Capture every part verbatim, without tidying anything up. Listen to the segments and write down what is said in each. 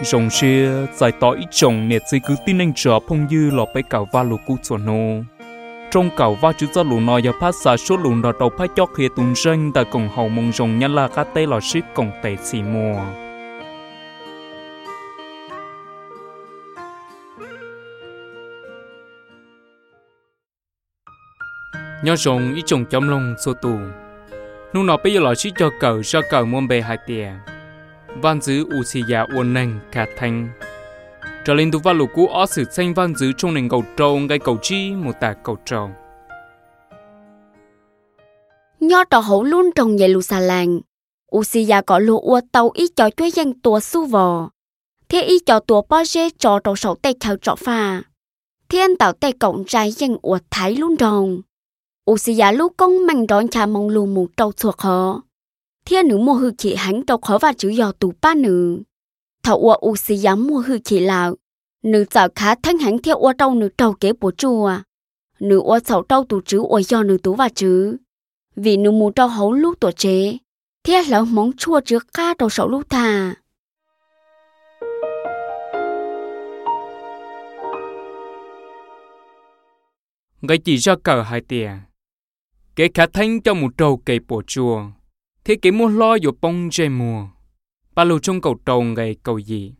rồng xưa giải tỏ ít chồng nè chỉ cứ tin anh trở phong dư lọ bay cào va lù cú chuẩn nô trong cào va chữ cho lù nọ giờ phát xả số lù nọ đầu phát chót khía tung ranh tại cổng hậu mông rồng nhân là cá tê lọ ship cổng tệ xì mùa nhớ rồng ít chồng chấm lông số tù nung nọ bây giờ lọ ship cho cào ra cào muôn bề hai tiền văn dữ u xì ya uốn nành cả thanh trở lên tu va lục cú ó sự xanh văn dữ trong nền cầu trâu ngay cầu chi một tà cầu trâu nho trò hậu luôn trong Jerusalem u xì ya có lúa uo tàu ít cho chuối danh tua su vò thế ít cho tua bao dê cho trâu sầu tây khảo trọ pha thiên tạo tây cộng trái danh uo thái luôn rồng u xì ya lú công mạnh đón cha mong lù một trâu thuộc họ thiên nữ mua hư chị hắn trâu khó và chữ giò tù ba nữ thảo ua u xì dám mua hư chị lào nữ dạo khá thanh hắn theo ua trâu nữ trâu kế bố chùa nữ ua sầu trâu tù chữ ua do nữ tú và chữ vì nữ mù trâu hấu lúc tổ chế thế là móng chua chứa ca trâu sầu lúc thà ngay chỉ ra cờ hai tiền kế khá thanh cho một trâu kế bố chùa thế cái mua lo vô bông dây mùa ba lù trong cầu trâu ngày cầu gì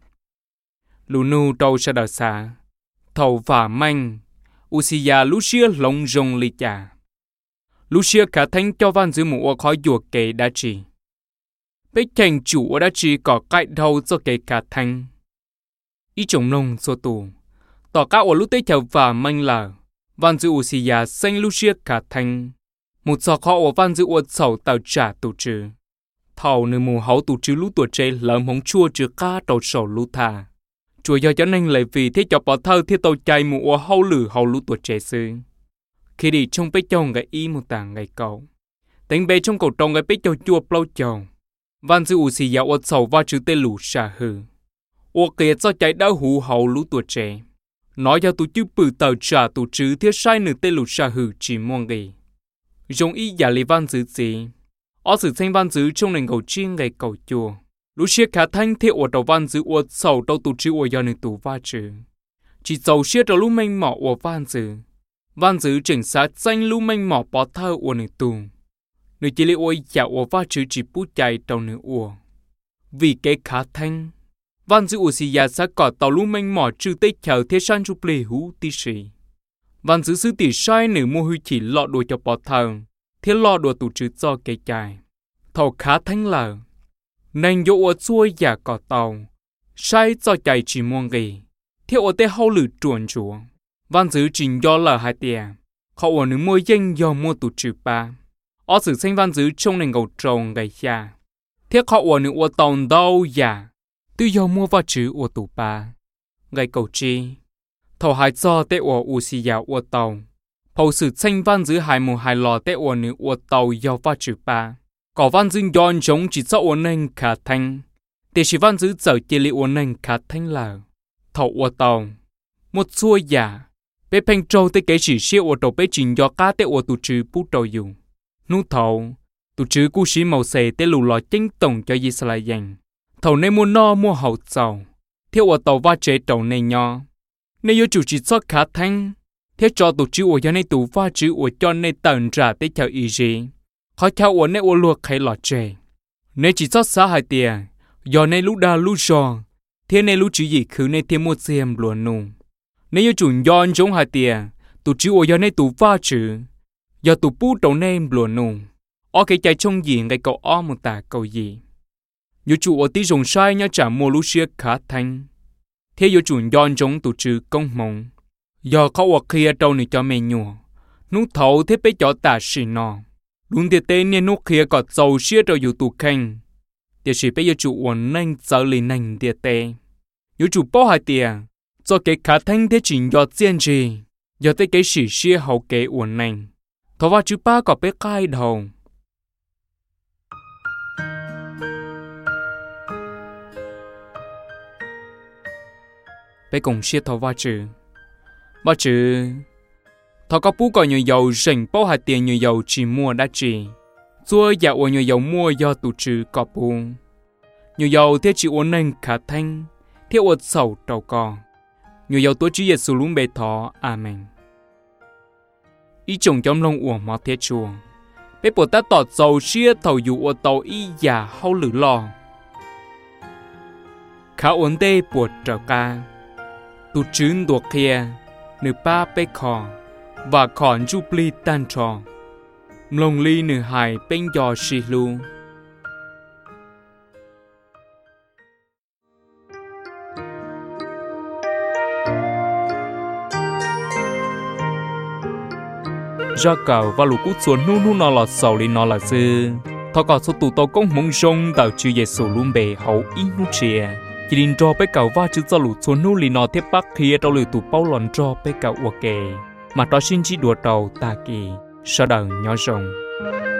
lù nu trâu sẽ đào xa thầu và manh u xì ya lú xia lông rồng lì chả lú xia cả thanh cho van dưới mùa khói dùa kề đã chỉ bích thành chủ đã chỉ có cái đầu cho kề cả thanh ý chồng nông số tù tỏ cả ở lú tây thầu và manh là van dưới u xì ya xanh lú xia cả thanh một giọt họ ở van dự uất sầu tàu trả tù trừ thầu nơi mù hậu tù trừ lũ tuổi trẻ lợm hống chua trừ cá đầu sầu lũ thà chùa do cho nên lại vì thế cho bỏ thơ thiết tàu chạy mù ở hậu lử hậu lũ tuổi trẻ sư khi đi trong bếp chồng ngày y một tàng ngày cầu tính bê trong cầu trồng ngày bếp chồng chua plau chồng van dự u xì dạo uất sầu va trừ tê lũ xà hư uất kia do chạy đau hù hậu lũ tuổi trẻ nói cho tù chữ bự tàu trả tù trừ thiết sai nửa tê lũ xà hư chỉ muôn gì dùng ý giả lý văn dữ gì ở sự thanh văn dữ trong nền cầu chiên ngày cầu chùa lũ xe khá thanh thiệu ở đầu văn dữ ở sầu đầu tù chữ ở do nền tù va trừ chỉ dầu xe đầu lũ mênh mỏ ở văn dữ văn dữ chỉnh sát danh lũ mênh mỏ bỏ thơ ở nền tù nơi chỉ lý ôi dạo ở va trừ chỉ bút chạy đầu nền ủa vì cái khá thanh văn dữ ở xì ya sát cỏ tàu lũ mênh mỏ trừ tích khảo thế san chụp lì hú tí sĩ văn giữ sư tỷ sai nữ mua huy chỉ lọ đùa cho bỏ thờ thế lọ đùa tủ trừ cho cây chài thầu khá thanh lờ nên dỗ ở xuôi giả cỏ tàu sai cho chạy chỉ muôn gì thế ở tê hậu lử chuồn chúa văn giữ trình do lờ hai tiền họ ở nữ mua danh do mua tủ trừ ba ở sự sinh văn giữ trong nền cầu trồng ngày xa thế họ ở nữ ở tàu đâu giả tư do mua vào chữ ở tủ ba ngày cầu chi thầu hai cho tê ủa u xì ya ủa tàu hậu sự tranh văn giữ hai mùa hai lò tê ủa nữ ủa tàu do va chữ ba có văn giữ yon giống chỉ cho ủa nền khá thanh để chỉ văn giữ giờ chỉ li ủa nền khá thanh là thầu ủa tàu một xuôi giả bé phèn trâu tê cái chỉ xia ủa tàu bé chỉnh do cá tê ủa tụ chữ bút trâu dùng nút thầu tụ chữ cú xí màu xề tê lù lò chính tổng cho Israel dành thầu nên mua no mua hậu giàu theo ủa tàu va chế trâu này nho nếu yêu chủ chỉ cho khá thanh thế cho tổ chức ở này tụ pha chữ ở cho này tận trả tới theo ý gì khó theo ở này ở luộc hay lọt trẻ nếu chỉ cho xã hai tiền do này lúc đa lúc giò thế này lúc chữ gì cứ này thêm một xem luôn nung nếu yêu chủ yon giống hai tiền tổ chức ở này tụ pha chữ do tụ bút đầu này luôn nung ở cái trái trong gì ngày cậu o một tà cầu gì yêu chủ ở tí dùng sai nhá trả mua lúc xưa khá thanh thế yêu chủ yon giống tụ chữ công mong doเขาออกเคลียร์ตรงนี้จะไม่หนัวนุเท่าที่ไปจอดตาสีนอลุงเตเต้เนี่ยนุเคลียร์ก็เจ้าเชื่อเราอยู่ตัวแข่งเดี๋ยวสิไปอยู่จู่วันนั่งเจอเลยนั่งเดียเต้อยู่จู่ป้อหายเตียจะเกะขาทั้งที่จินยอดเจียนจียอดที่เกะสีเชื่อเขาเกะวันนั่งทว่าจู่ป้าก็ไปใกล้ดงไปกงเชื่อทว่าจู่bà chứ thọ có bố có nhiều dầu rình bao hạt tiền nhiều dầu chỉ mua đã chỉ xua dạo ở nhiều dầu mua do tụ trừ có bù nhiều dầu thế chỉ uốn nền khả thanh theo ột sầu trầu con nhiều dầu tôi chỉ Giêsu luôn bề thọ amen ý chồng trong lòng uổng mà thiết chùa bé bộ ta tọt dầu chia thầu dụ ột tàu ý giả hâu lử lo khá ổn tê buộc trở ca tu trứng đuộc kia nửa ba bê khò và khòn chụp ly tan trò lòng ly nửa hài bên giò xì lu ra cầu và lũ cút xuống nu nu nó là sầu li nó là dư thọ cả số tụ tàu công mong sông tàu chữ Giêsu luôn bề hậu ít nu chia chỉ định cho bé cầu va chữ cho lũ xuống nu li nó tiếp bắc kia tàu lửa tụ bao lòn cho bé cầu ok mà đó xin chỉ đùa tàu ta kỳ sau đầu nhỏ rồng